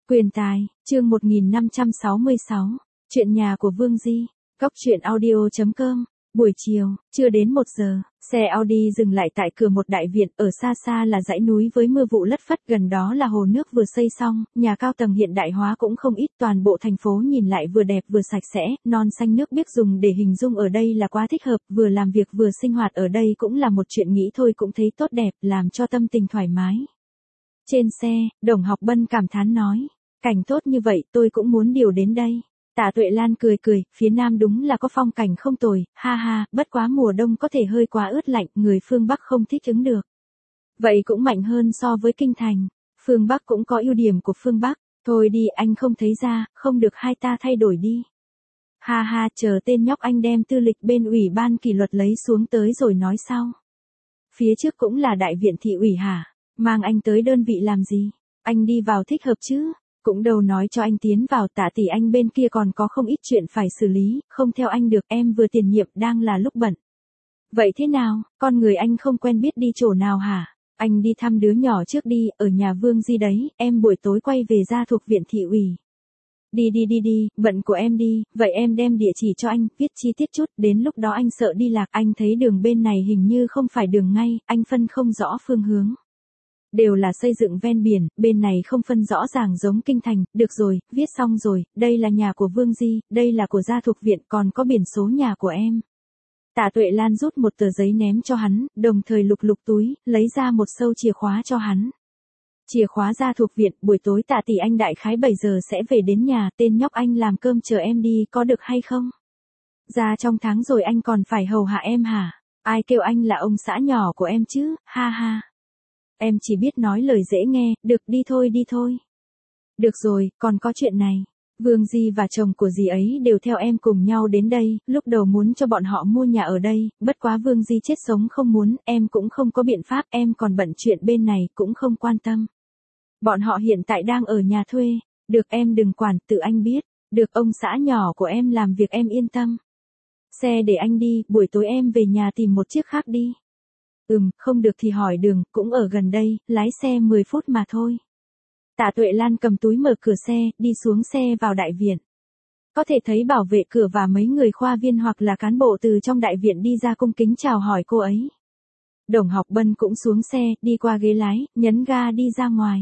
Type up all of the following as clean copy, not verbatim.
Quyền tài, chương 1566, chuyện nhà của Vương Di, Cóc truyện audio.com, buổi chiều, chưa đến 1 giờ, xe Audi dừng lại tại cửa một đại viện, ở xa xa là dãy núi với mưa vụ lất phất, gần đó là hồ nước vừa xây xong, nhà cao tầng hiện đại hóa cũng không ít, toàn bộ thành phố nhìn lại vừa đẹp vừa sạch sẽ, non xanh nước biếc dùng để hình dung ở đây là quá thích hợp, vừa làm việc vừa sinh hoạt ở đây cũng là một chuyện nghĩ thôi cũng thấy tốt đẹp, làm cho tâm tình thoải mái. Trên xe, Đồng Học Bân cảm thán nói, cảnh tốt như vậy tôi cũng muốn điều đến đây. Tạ Tuệ Lan cười cười, phía Nam đúng là có phong cảnh không tồi, ha ha, bất quá mùa đông có thể hơi quá ướt lạnh, người phương Bắc không thích ứng được. Vậy cũng mạnh hơn so với kinh thành, phương Bắc cũng có ưu điểm của phương Bắc, thôi đi anh không thấy ra, không được hai ta thay đổi đi. Ha ha, chờ tên nhóc anh đem tư lịch bên ủy ban kỷ luật lấy xuống tới rồi nói sau. Phía trước cũng là đại viện thị ủy hả, mang anh tới đơn vị làm gì, anh đi vào thích hợp chứ? Cũng đâu nói cho anh tiến vào, Tạ tỷ anh bên kia còn có không ít chuyện phải xử lý, không theo anh được, em vừa tiền nhiệm đang là lúc bận. Vậy thế nào, con người anh không quen biết đi chỗ nào hả? Anh đi thăm đứa nhỏ trước đi, ở nhà Vương Di đấy, em buổi tối quay về ra thuộc viện thị ủy. Đi, bận của em đi, vậy em đem địa chỉ cho anh, viết chi tiết chút, đến lúc đó anh sợ đi lạc, anh thấy đường bên này hình như không phải đường ngay, anh phân không rõ phương hướng. Đều là xây dựng ven biển, bên này không phân rõ ràng giống kinh thành, được rồi, viết xong rồi, đây là nhà của Vương Di, đây là của gia thuộc viện, còn có biển số nhà của em. Tạ Tuệ Lan rút một tờ giấy ném cho hắn, đồng thời lục lục túi, lấy ra một sâu chìa khóa cho hắn. Chìa khóa gia thuộc viện, buổi tối Tạ tỷ anh đại khái 7 giờ sẽ về đến nhà, tên nhóc anh làm cơm chờ em đi, có được hay không? Ra trong tháng rồi anh còn phải hầu hạ em hả? Ai kêu anh là ông xã nhỏ của em chứ, ha ha. Em chỉ biết nói lời dễ nghe, được đi thôi. Được rồi, còn có chuyện này. Vương Di và chồng của dì ấy đều theo em cùng nhau đến đây, lúc đầu muốn cho bọn họ mua nhà ở đây, bất quá Vương Di chết sống không muốn, em cũng không có biện pháp, em còn bận chuyện bên này, cũng không quan tâm. Bọn họ hiện tại đang ở nhà thuê, được em đừng quản, tự anh biết, được ông xã nhỏ của em làm việc em yên tâm. Xe để anh đi, buổi tối em về nhà tìm một chiếc khác đi. Không được thì hỏi đường, cũng ở gần đây, lái xe 10 phút mà thôi. Tạ Tuệ Lan cầm túi mở cửa xe, đi xuống xe vào đại viện. Có thể thấy bảo vệ cửa và mấy người khoa viên hoặc là cán bộ từ trong đại viện đi ra cung kính chào hỏi cô ấy. Đồng Học Bân cũng xuống xe, đi qua ghế lái, nhấn ga đi ra ngoài.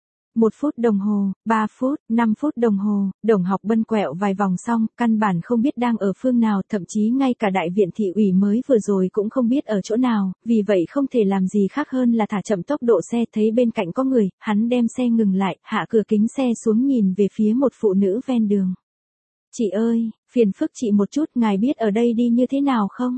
1 phút đồng hồ, 3 phút, 5 phút đồng hồ, Đồng Học Bân quẹo vài vòng xong, căn bản không biết đang ở phương nào, thậm chí ngay cả đại viện thị ủy mới vừa rồi cũng không biết ở chỗ nào, vì vậy không thể làm gì khác hơn là thả chậm tốc độ xe, thấy bên cạnh có người, hắn đem xe ngừng lại, hạ cửa kính xe xuống nhìn về phía một phụ nữ ven đường. Chị ơi, phiền phức chị một chút, ngài biết ở đây đi như thế nào không?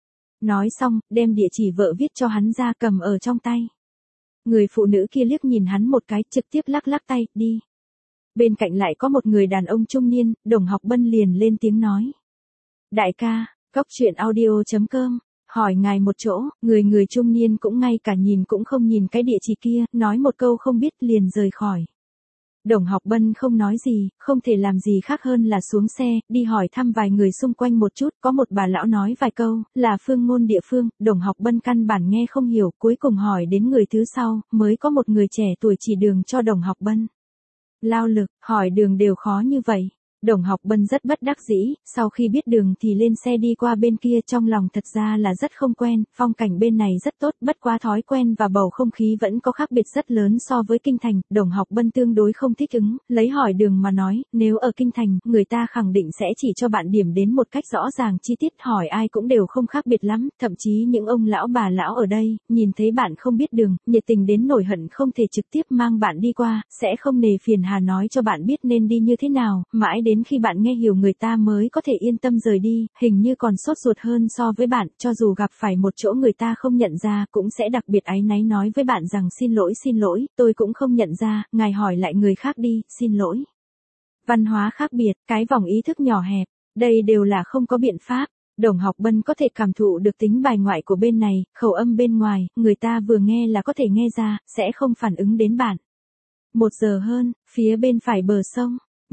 Nói xong, đem địa chỉ vợ viết cho hắn ra cầm ở trong tay. Người phụ nữ kia liếc nhìn hắn một cái, trực tiếp lắc tay, đi. Bên cạnh lại có một người đàn ông trung niên, Đồng Học Bân liền lên tiếng nói. Đại ca, Cóc truyện audio.com, hỏi ngài một chỗ, người trung niên cũng ngay cả nhìn cũng không nhìn cái địa chỉ kia, nói một câu không biết liền rời khỏi. Đồng Học Bân không nói gì, không thể làm gì khác hơn là xuống xe, đi hỏi thăm vài người xung quanh một chút, có một bà lão nói vài câu, là phương ngôn địa phương, Đồng Học Bân căn bản nghe không hiểu, cuối cùng hỏi đến người thứ sau, mới có một người trẻ tuổi chỉ đường cho Đồng Học Bân. Lao lực, hỏi đường đều khó như vậy. Đồng Học Bân rất bất đắc dĩ, sau khi biết đường thì lên xe đi qua bên kia, trong lòng thật ra là rất không quen, phong cảnh bên này rất tốt, bất quá thói quen và bầu không khí vẫn có khác biệt rất lớn so với kinh thành, Đồng Học Bân tương đối không thích ứng, lấy hỏi đường mà nói, nếu ở kinh thành, người ta khẳng định sẽ chỉ cho bạn điểm đến một cách rõ ràng chi tiết, hỏi ai cũng đều không khác biệt lắm, thậm chí những ông lão bà lão ở đây, nhìn thấy bạn không biết đường, nhiệt tình đến nổi hận không thể trực tiếp mang bạn đi qua, sẽ không nề phiền hà nói cho bạn biết nên đi như thế nào, mãi đến khi bạn nghe hiểu người ta mới có thể yên tâm rời đi, hình như còn sốt ruột hơn so với bạn, cho dù gặp phải một chỗ người ta không nhận ra, cũng sẽ đặc biệt áy náy nói với bạn rằng xin lỗi, tôi cũng không nhận ra, ngài hỏi lại người khác đi, xin lỗi. Văn hóa khác biệt, cái vòng ý thức nhỏ hẹp, đây đều là không có biện pháp. Đồng Học Bân có thể cảm thụ được tính bài ngoại của bên này, khẩu âm bên ngoài, người ta vừa nghe là có thể nghe ra, sẽ không phản ứng đến bạn. 1 giờ hơn, phía bên phải bờ sông.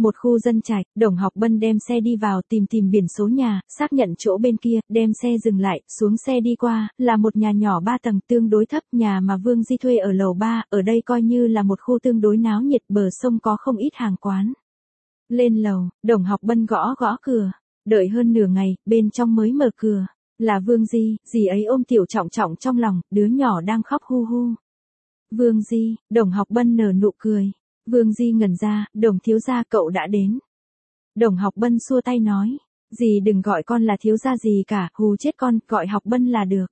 một khu dân trạch, Đồng Học Bân đem xe đi vào tìm biển số nhà, xác nhận chỗ bên kia, đem xe dừng lại, xuống xe đi qua, là một nhà nhỏ 3 tầng tương đối thấp, nhà mà Vương Di thuê ở lầu 3, ở đây coi như là một khu tương đối náo nhiệt, bờ sông có không ít hàng quán. Lên lầu, Đồng Học Bân gõ cửa, đợi hơn nửa ngày, bên trong mới mở cửa, là Vương Di, dì ấy ôm Tiểu Trọng Trọng trong lòng, đứa nhỏ đang khóc hu hu. Vương Di, Đồng Học Bân nở nụ cười. Vương Di ngẩn ra, Đồng thiếu gia cậu đã đến. Đồng Học Bân xua tay nói, dì đừng gọi con là thiếu gia gì cả, hù chết con, gọi Học Bân là được.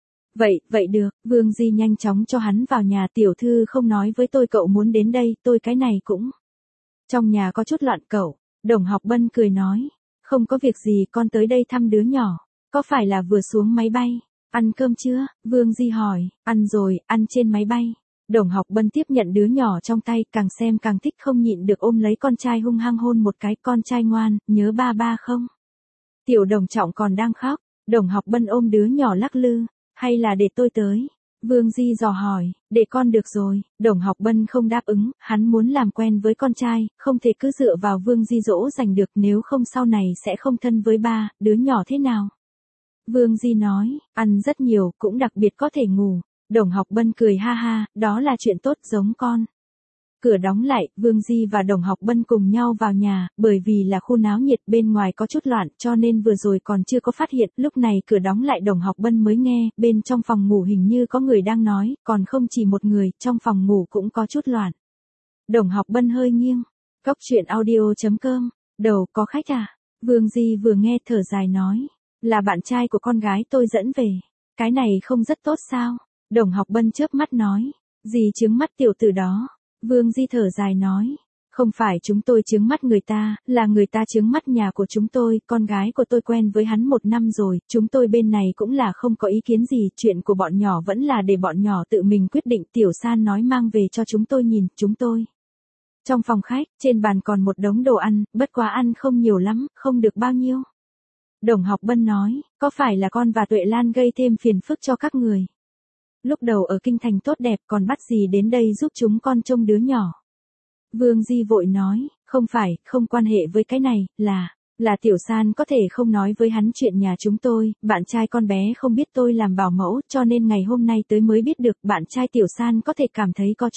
Vậy được, Vương Di nhanh chóng cho hắn vào nhà, tiểu thư không nói với tôi cậu muốn đến đây, tôi cái này cũng. Trong nhà có chút loạn cậu, Đồng Học Bân cười nói, không có việc gì, con tới đây thăm đứa nhỏ, có phải là vừa xuống máy bay, ăn cơm chưa, Vương Di hỏi, ăn rồi, ăn trên máy bay. Đồng Học Bân tiếp nhận đứa nhỏ trong tay, càng xem càng thích, không nhịn được ôm lấy con trai hung hăng hôn một cái, con trai ngoan, nhớ ba ba không? Tiểu Đồng Trọng còn đang khóc, Đồng Học Bân ôm đứa nhỏ lắc lư, hay là để tôi tới? Vương Di dò hỏi, để con được rồi, Đồng Học Bân không đáp ứng, hắn muốn làm quen với con trai, không thể cứ dựa vào Vương Di dỗ dành được, nếu không sau này sẽ không thân với ba, đứa nhỏ thế nào? Vương Di nói, ăn rất nhiều, cũng đặc biệt có thể ngủ. Đồng Học Bân cười ha ha, đó là chuyện tốt giống con. Cửa đóng lại, Vương Di và Đồng Học Bân cùng nhau vào nhà, bởi vì là khu náo nhiệt bên ngoài có chút loạn cho nên vừa rồi còn chưa có phát hiện, lúc này cửa đóng lại Đồng Học Bân mới nghe, bên trong phòng ngủ hình như có người đang nói, còn không chỉ một người, trong phòng ngủ cũng có chút loạn. Đồng Học Bân hơi nghiêng, Cóc truyện audio.com, đầu có khách à? Vương Di vừa nghe thở dài nói, là bạn trai của con gái tôi dẫn về, cái này không rất tốt sao? Đồng Học Bân chớp mắt nói, gì chướng mắt tiểu tử đó? Vương Di thở dài nói, không phải chúng tôi chướng mắt người ta, là người ta chướng mắt nhà của chúng tôi, con gái của tôi quen với hắn 1 năm rồi, chúng tôi bên này cũng là không có ý kiến gì, chuyện của bọn nhỏ vẫn là để bọn nhỏ tự mình quyết định, Tiểu San nói mang về cho chúng tôi nhìn, chúng tôi. Trong phòng khách, trên bàn còn một đống đồ ăn, bất quá ăn không nhiều lắm, không được bao nhiêu. Đồng Học Bân nói, có phải là con và Tuệ Lan gây thêm phiền phức cho các người? Lúc đầu ở kinh thành tốt đẹp còn bắt gì đến đây giúp chúng con trông đứa nhỏ. Vương Di vội nói, không phải, không quan hệ với cái này, là Tiểu San có thể không nói với hắn chuyện nhà chúng tôi, bạn trai con bé không biết tôi làm bảo mẫu cho nên ngày hôm nay tới mới biết được bạn trai Tiểu San có thể cảm thấy có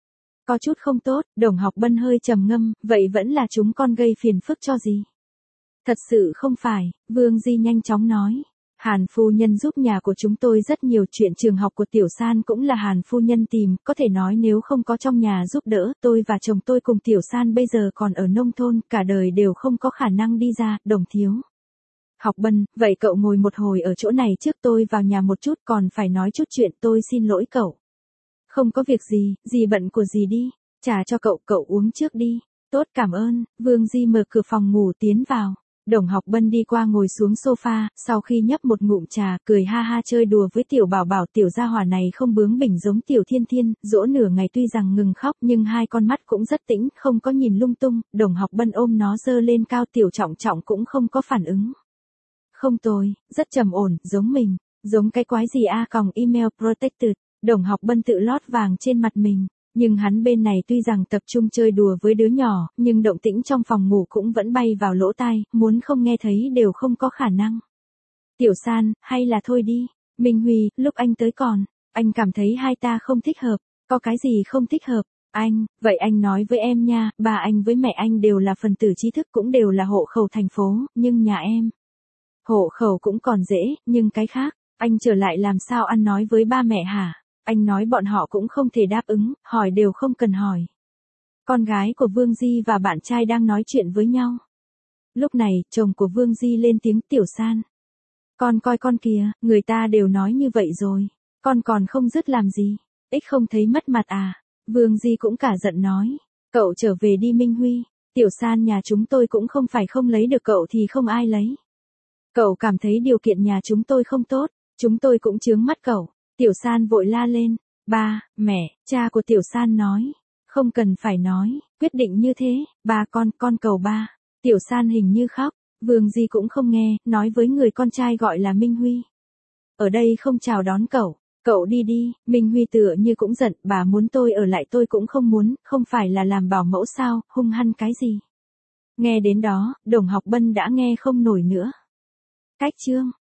chút không tốt, Đồng Học Bân hơi trầm ngâm, vậy vẫn là chúng con gây phiền phức cho gì? Thật sự không phải, Vương Di nhanh chóng nói. Hàn phu nhân giúp nhà của chúng tôi rất nhiều chuyện, trường học của Tiểu San cũng là Hàn phu nhân tìm, có thể nói nếu không có trong nhà giúp đỡ, tôi và chồng tôi cùng Tiểu San bây giờ còn ở nông thôn, cả đời đều không có khả năng đi ra, Đồng thiếu. Học Bân, vậy cậu ngồi một hồi ở chỗ này trước, tôi vào nhà một chút, còn phải nói chút chuyện, tôi xin lỗi cậu. Không có việc gì, dì bận của dì đi, trà cho cậu, cậu uống trước đi. Tốt, cảm ơn. Vương Di mở cửa phòng ngủ tiến vào. Đồng Học Bân đi qua ngồi xuống sofa, sau khi nhấp một ngụm trà, cười ha ha chơi đùa với Tiểu Bảo Bảo, tiểu gia hỏa này không bướng bỉnh giống Tiểu Thiên Thiên, dỗ nửa ngày tuy rằng ngừng khóc nhưng hai con mắt cũng rất tĩnh, không có nhìn lung tung, Đồng Học Bân ôm nó dơ lên cao, Tiểu Trọng Trọng cũng không có phản ứng. Không tồi, rất trầm ổn, giống mình, giống cái quái gì a còng email protected, Đồng Học Bân tự lót vàng trên mặt mình. Nhưng hắn bên này tuy rằng tập trung chơi đùa với đứa nhỏ, nhưng động tĩnh trong phòng ngủ cũng vẫn bay vào lỗ tai, muốn không nghe thấy đều không có khả năng. Tiểu San, hay là thôi đi. Minh Huy, lúc anh tới anh cảm thấy hai ta không thích hợp, có cái gì không thích hợp? Vậy anh nói với em nha, ba anh với mẹ anh đều là phần tử trí thức cũng đều là hộ khẩu thành phố, nhưng nhà em. Hộ khẩu cũng còn dễ, nhưng cái khác, anh trở lại làm sao ăn nói với ba mẹ hả? Anh nói bọn họ cũng không thể đáp ứng, hỏi đều không cần hỏi. Con gái của Vương Di và bạn trai đang nói chuyện với nhau. Lúc này, chồng của Vương Di lên tiếng, Tiểu San. Con coi con kìa, người ta đều nói như vậy rồi. Con còn không dứt làm gì. Ích không thấy mất mặt à. Vương Di cũng cả giận nói. Cậu trở về đi Minh Huy. Tiểu San nhà chúng tôi cũng không phải không lấy được cậu thì không ai lấy. Cậu cảm thấy điều kiện nhà chúng tôi không tốt. Chúng tôi cũng chướng mắt cậu. Tiểu San vội la lên, ba, mẹ, cha của Tiểu San nói, không cần phải nói, quyết định như thế, ba con cầu ba. Tiểu San hình như khóc, Vương Di cũng không nghe, nói với người con trai gọi là Minh Huy. Ở đây không chào đón cậu đi đi, Minh Huy tựa như cũng giận, bà muốn tôi ở lại tôi cũng không muốn, không phải là làm bảo mẫu sao, hung hăng cái gì. Nghe đến đó, Đồng Học Bân đã nghe không nổi nữa. Cách chương